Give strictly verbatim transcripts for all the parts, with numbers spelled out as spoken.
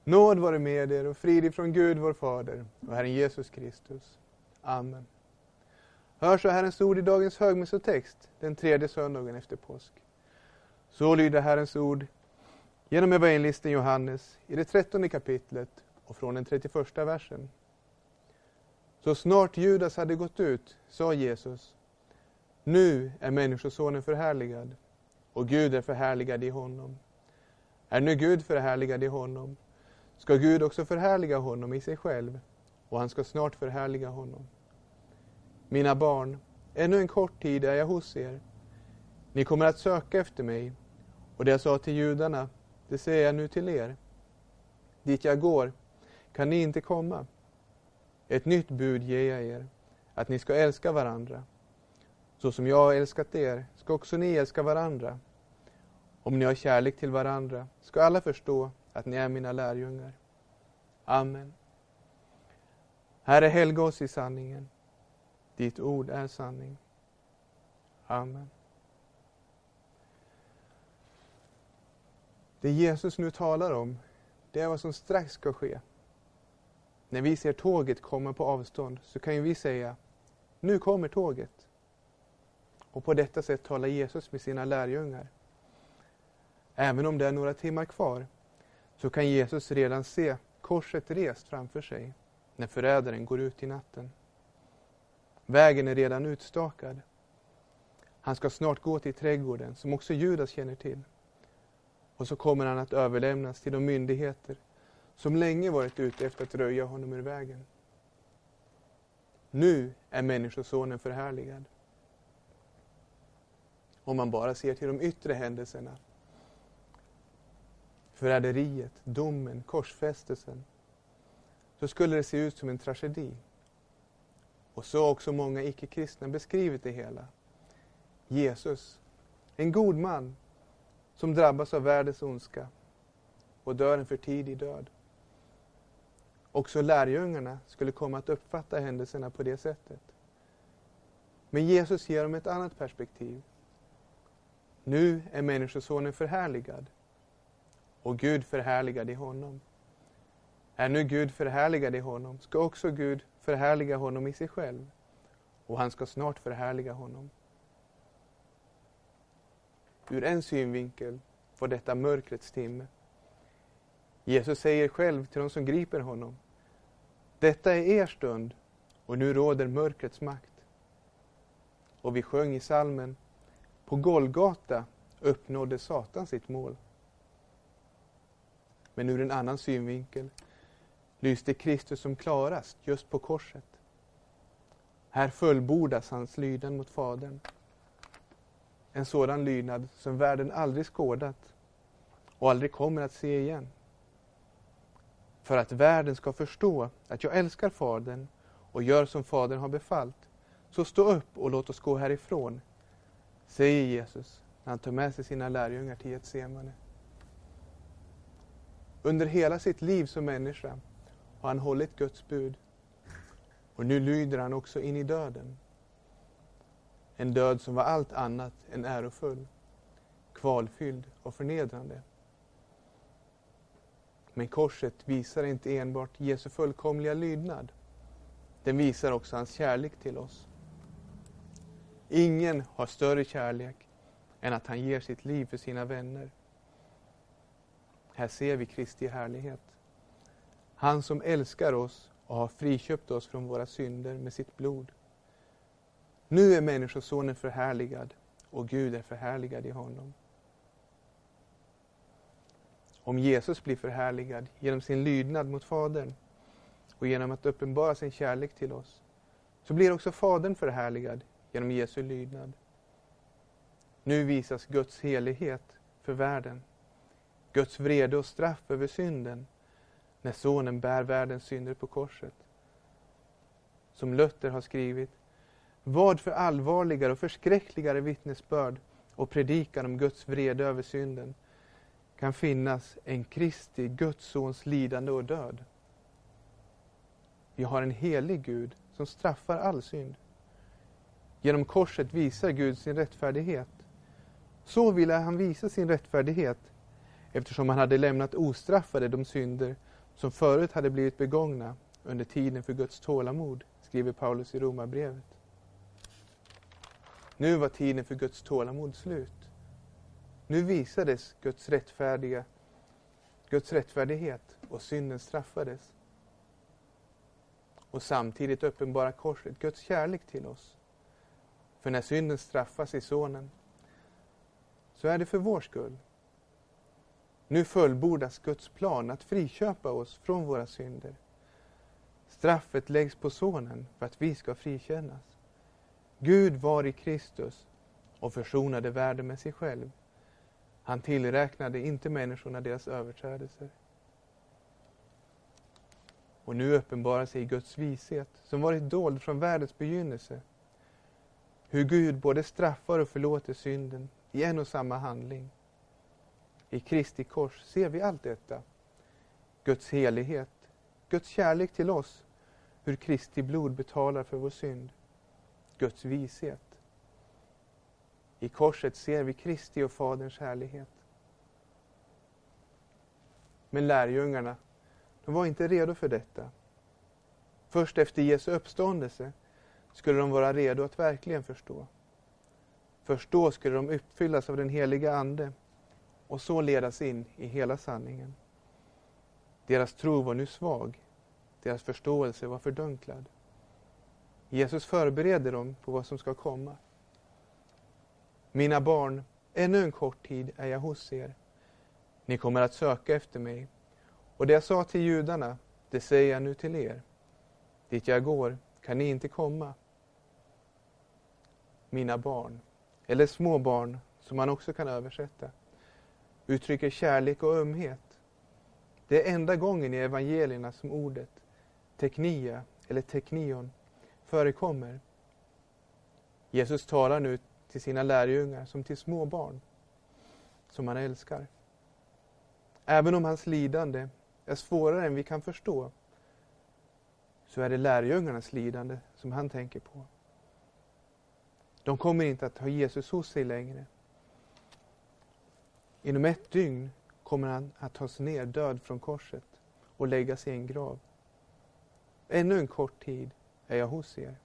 Nåd vare med er och frid ifrån Gud vår Fader och Herren Jesus Kristus. Amen. Hör så Herrens ord i dagens högmässotext, den tredje söndagen efter påsk. Så lyder Herrens ord genom evangelisten Johannes i det trettonde kapitlet och från den trettioförsta versen. Så snart Judas hade gått ut, sa Jesus: Nu är människosonen förhärligad, och Gud är förhärligad i honom. Är nu Gud förhärligad i honom, ska Gud också förhärliga honom i sig själv, och han ska snart förhärliga honom. Mina barn, ännu en kort tid är jag hos er. Ni kommer att söka efter mig, och det jag sa till judarna, det säger jag nu till er. Dit jag går kan ni inte komma. Ett nytt bud ger jag er, att ni ska älska varandra. Så som jag har älskat er ska också ni älska varandra. Om ni har kärlek till varandra ska alla förstå att ni är mina lärjungar. Amen. Herre, helga oss i sanningen. Ditt ord är sanning. Amen. Det Jesus nu talar om, det är vad som strax ska ske. När vi ser tåget komma på avstånd så kan ju vi säga: nu kommer tåget. Och på detta sätt talar Jesus med sina lärjungar. Även om det är några timmar kvar så kan Jesus redan se korset rest framför sig när förrädaren går ut i natten. Vägen är redan utstakad. Han ska snart gå till trädgården som också Judas känner till. Och så kommer han att överlämnas till de myndigheter som länge varit ute efter att röja honom ur vägen. Nu är människosonen förhärligad. Om man bara ser till de yttre händelserna. Förräderiet, domen, korsfästelsen. Så skulle det se ut som en tragedi. Och så har också många icke-kristna beskrivit det hela. Jesus, en god man som drabbas av världens ondska och dör en för tidig död. Också lärjungarna skulle komma att uppfatta händelserna på det sättet. Men Jesus ger dem ett annat perspektiv. Nu är människosonen förhärligad, och Gud förhärligad i honom. Är nu Gud förhärligad i honom, ska också Gud förhärliga honom i sig själv, och han ska snart förhärliga honom. Ur en synvinkel var detta mörkrets timme. Jesus säger själv till de som griper honom: detta är er stund, och nu råder mörkrets makt. Och vi sjöng i salmen: på Golgata uppnådde Satan sitt mål. Men ur en annan synvinkel lyste Kristus som klarast just på korset. Här fullbordas hans lydnad mot Fadern. En sådan lydnad som världen aldrig skådat och aldrig kommer att se igen. För att världen ska förstå att jag älskar Fadern och gör som Fadern har befallt, så stå upp och låt oss gå härifrån, säger Jesus när han tar med sig sina lärjungar till Getsemane. Under hela sitt liv som människa har han hållit Guds bud. Och nu lyder han också in i döden. En död som var allt annat än ärofull, kvalfylld och förnedrande. Men korset visar inte enbart Jesu fullkomliga lydnad. Den visar också hans kärlek till oss. Ingen har större kärlek än att han ger sitt liv för sina vänner. Här ser vi Kristi härlighet. Han som älskar oss och har friköpt oss från våra synder med sitt blod. Nu är människosonen förhärligad, och Gud är förhärligad i honom. Om Jesus blir förhärligad genom sin lydnad mot Fadern och genom att uppenbara sin kärlek till oss, så blir också Fadern förhärligad genom Jesu lydnad. Nu visas Guds helighet för världen, Guds vrede och straff över synden, när sonen bär världens synder på korset. Som Luther har skrivit: vad för allvarligare och förskräckligare vittnesbörd och predikan om Guds vrede över synden kan finnas en Kristi, Guds sons lidande och död. Vi har en helig Gud som straffar all synd. Genom korset visar Gud sin rättfärdighet. Så ville han visa sin rättfärdighet, eftersom han hade lämnat ostraffade de synder som förut hade blivit begångna under tiden för Guds tålamod, skriver Paulus i Romarbrevet. Nu var tiden för Guds tålamod slut. Nu visades Guds rättfärdiga, Guds rättfärdighet och synden straffades. Och samtidigt uppenbara korset Guds kärlek till oss. För när synden straffas i sonen, så är det för vår skull. Nu fullbordas Guds plan att friköpa oss från våra synder. Straffet läggs på sonen för att vi ska frikännas. Gud var i Kristus och försonade världen med sig själv. Han tillräknade inte människorna deras överträdelser. Och nu uppenbarar sig Guds vishet, som varit dold från världens begynnelse. Hur Gud både straffar och förlåter synden i en och samma handling. I Kristi kors ser vi allt detta. Guds helighet, Guds kärlek till oss, hur Kristi blod betalar för vår synd. Guds vishet. I korset ser vi Kristi och Faderns härlighet. Men lärjungarna, de var inte redo för detta. Först efter Jesu uppståndelse skulle de vara redo att verkligen förstå. Först då skulle de uppfyllas av den heliga Ande och så ledas in i hela sanningen. Deras tro var nu svag. Deras förståelse var fördunklad. Jesus förbereder dem på vad som ska komma. Mina barn, ännu en kort tid är jag hos er. Ni kommer att söka efter mig. Och det jag sa till judarna, det säger jag nu till er. Dit jag går kan ni inte komma. Mina barn, eller små barn som man också kan översätta, uttrycker kärlek och ömhet. Det är enda gången i evangelierna som ordet teknia eller teknion förekommer. Jesus talar nu till sina lärjungar som till små barn som han älskar. Även om hans lidande är svårare än vi kan förstå, så är det lärjungarnas lidande som han tänker på. De kommer inte att ha Jesus hos sig längre. Inom ett dygn kommer han att tas ner död från korset och läggas i en grav. Ännu en kort tid är jag hos er.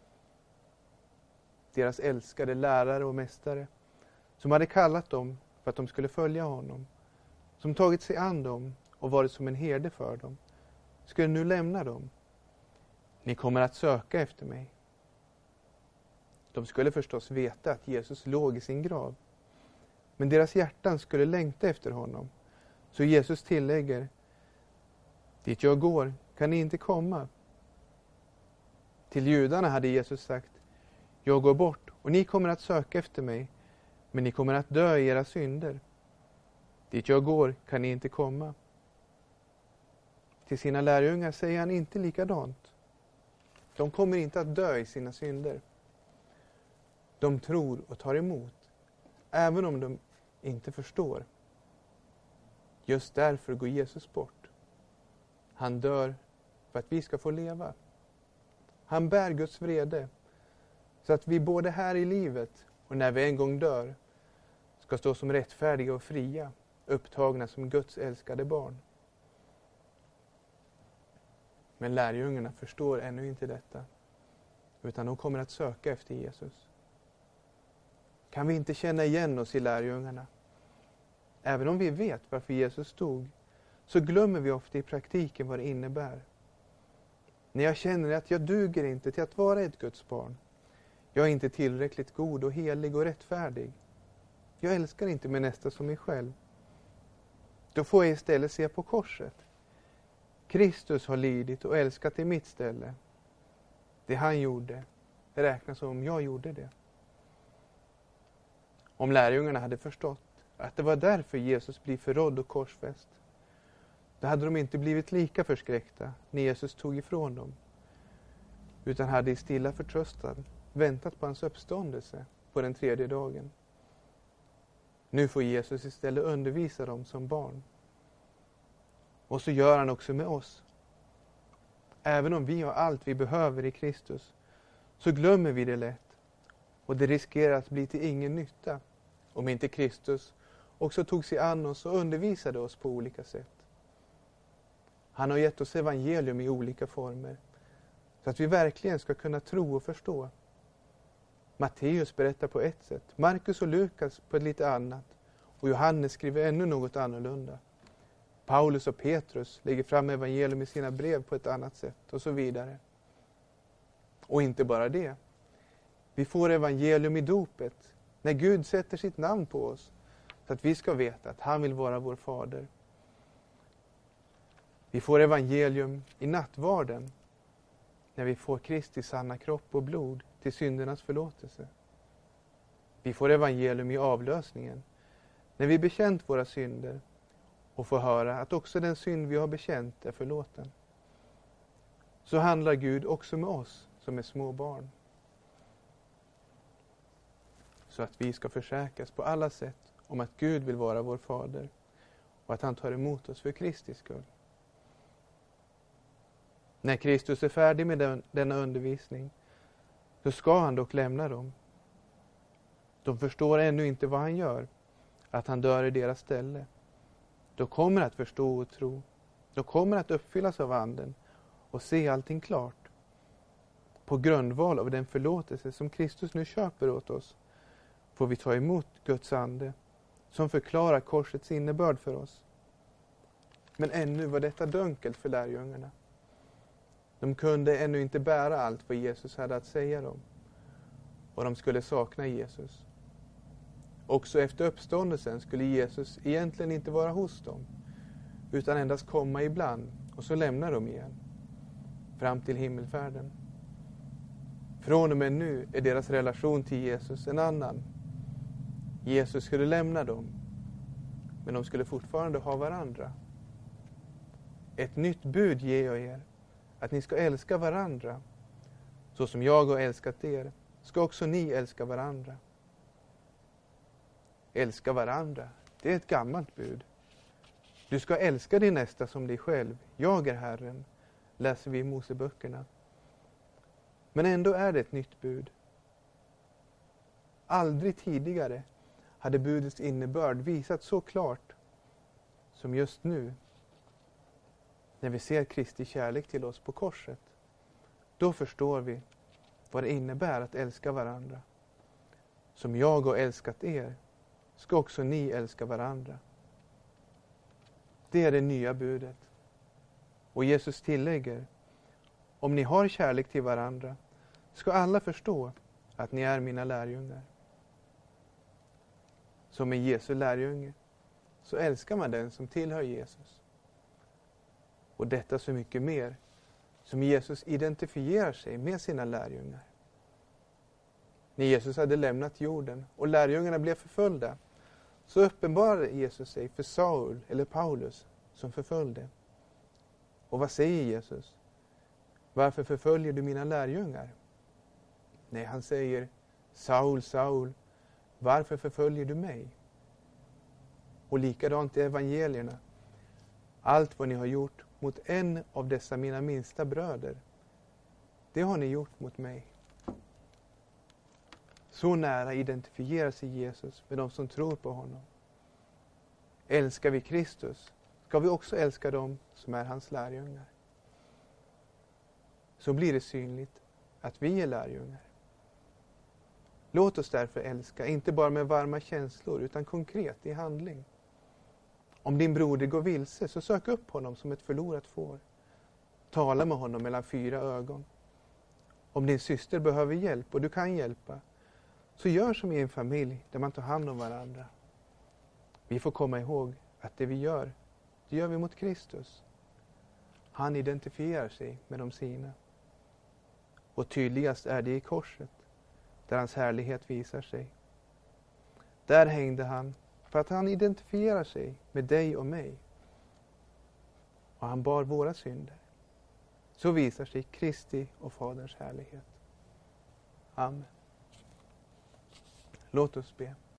Deras älskade lärare och mästare, som hade kallat dem för att de skulle följa honom, som tagit sig an dem och varit som en herde för dem, skulle nu lämna dem. Ni kommer att söka efter mig. De skulle förstås veta att Jesus låg i sin grav, men deras hjärtan skulle längta efter honom. Så Jesus tillägger, dit jag går kan ni inte komma. Till judarna hade Jesus sagt, jag går bort och ni kommer att söka efter mig, men ni kommer att dö i era synder. Dit jag går kan ni inte komma. Till sina lärjungar säger han inte likadant. De kommer inte att dö i sina synder. De tror och tar emot, även om de inte förstår. Just därför går Jesus bort. Han dör för att vi ska få leva. Han bär Guds vrede, så att vi både här i livet och när vi en gång dör ska stå som rättfärdiga och fria, upptagna som Guds älskade barn. Men lärjungarna förstår ännu inte detta, utan de kommer att söka efter Jesus. Kan vi inte känna igen oss i lärjungarna? Även om vi vet varför Jesus dog, så glömmer vi ofta i praktiken vad det innebär. När jag känner att jag duger inte till att vara ett Guds barn. Jag är inte tillräckligt god och helig och rättfärdig. Jag älskar inte mig nästa som mig själv. Då får jag istället se på korset. Kristus har lidit och älskat i mitt ställe. Det han gjorde, det räknas som om jag gjorde det. Om lärjungarna hade förstått att det var därför Jesus blev förrådd och korsfäst, då hade de inte blivit lika förskräckta när Jesus tog ifrån dem, utan hade i stilla förtröstan väntat på hans uppståndelse på den tredje dagen. Nu får Jesus istället undervisa dem som barn. Och så gör han också med oss. Även om vi har allt vi behöver i Kristus, så glömmer vi det lätt, och det riskerar att bli till ingen nytta om inte Kristus också tog sig an oss och undervisade oss på olika sätt. Han har gett oss evangelium i olika former. Så att vi verkligen ska kunna tro och förstå. Matteus berättar på ett sätt. Markus och Lukas på ett lite annat. Och Johannes skriver ännu något annorlunda. Paulus och Petrus lägger fram evangelium i sina brev på ett annat sätt. Och så vidare. Och inte bara det. Vi får evangelium i dopet. När Gud sätter sitt namn på oss. Så att vi ska veta att han vill vara vår fader. Vi får evangelium i nattvarden. När vi får Kristi sanna kropp och blod till syndernas förlåtelse. Vi får evangelium i avlösningen. När vi bekänt våra synder. Och får höra att också den synd vi har bekänt är förlåten. Så handlar Gud också med oss som är små barn. Så att vi ska försäkras på alla sätt om att Gud vill vara vår fader. Och att han tar emot oss för Kristi skull. När Kristus är färdig med den, denna undervisning, så ska han dock lämna dem. De förstår ännu inte vad han gör, att han dör i deras ställe. De kommer att förstå och tro. De kommer att uppfyllas av anden och se allting klart. På grundval av den förlåtelse som Kristus nu köper åt oss, får vi ta emot Guds ande, som förklarar korsets innebörd för oss. Men ännu var detta dunkelt för lärjungarna. De kunde ännu inte bära allt vad Jesus hade att säga dem. Och de skulle sakna Jesus. Också efter uppståndelsen skulle Jesus egentligen inte vara hos dem. Utan endast komma ibland och så lämna dem igen. Fram till himmelfärden. Från och med nu är deras relation till Jesus en annan. Jesus skulle lämna dem. Men de skulle fortfarande ha varandra. Ett nytt bud ger jag er. Att ni ska älska varandra. Så som jag har älskat er, ska också ni älska varandra. Älska varandra, det är ett gammalt bud. Du ska älska din nästa som dig själv. Jag är Herren, läser vi i Moseböckerna. Men ändå är det ett nytt bud. Aldrig tidigare hade budets innebörd visat så klart som just nu. När vi ser Kristi kärlek till oss på korset. Då förstår vi vad det innebär att älska varandra. Som jag har älskat er, ska också ni älska varandra. Det är det nya budet. Och Jesus tillägger, om ni har kärlek till varandra, ska alla förstå att ni är mina lärjungar. Som en Jesu lärjunge, så älskar man den som tillhör Jesus. Och detta så mycket mer, som Jesus identifierar sig med sina lärjungar. När Jesus hade lämnat jorden och lärjungarna blev förföljda, så uppenbarade Jesus sig för Saul eller Paulus som förföljde. Och vad säger Jesus? Varför förföljer du mina lärjungar? Nej, han säger, Saul, Saul, varför förföljer du mig? Och likadant i evangelierna. Allt vad ni har gjort mot en av dessa mina minsta bröder, det har ni gjort mot mig. Så nära identifierar sig Jesus med de som tror på honom. Älskar vi Kristus, ska vi också älska dem som är hans lärjungar. Så blir det synligt att vi är lärjungar. Låt oss därför älska, inte bara med varma känslor, utan konkret i handling. Om din broder går vilse, så sök upp honom som ett förlorat får. Tala med honom mellan fyra ögon. Om din syster behöver hjälp och du kan hjälpa, så gör som i en familj där man tar hand om varandra. Vi får komma ihåg att det vi gör, det gör vi mot Kristus. Han identifierar sig med de sina. Och tydligast är det i korset, där hans härlighet visar sig. Där hängde han för att han identifierar sig med dig och mig. Och han bar våra synder. Så visar sig Kristi och Faderns härlighet. Amen. Låt oss be.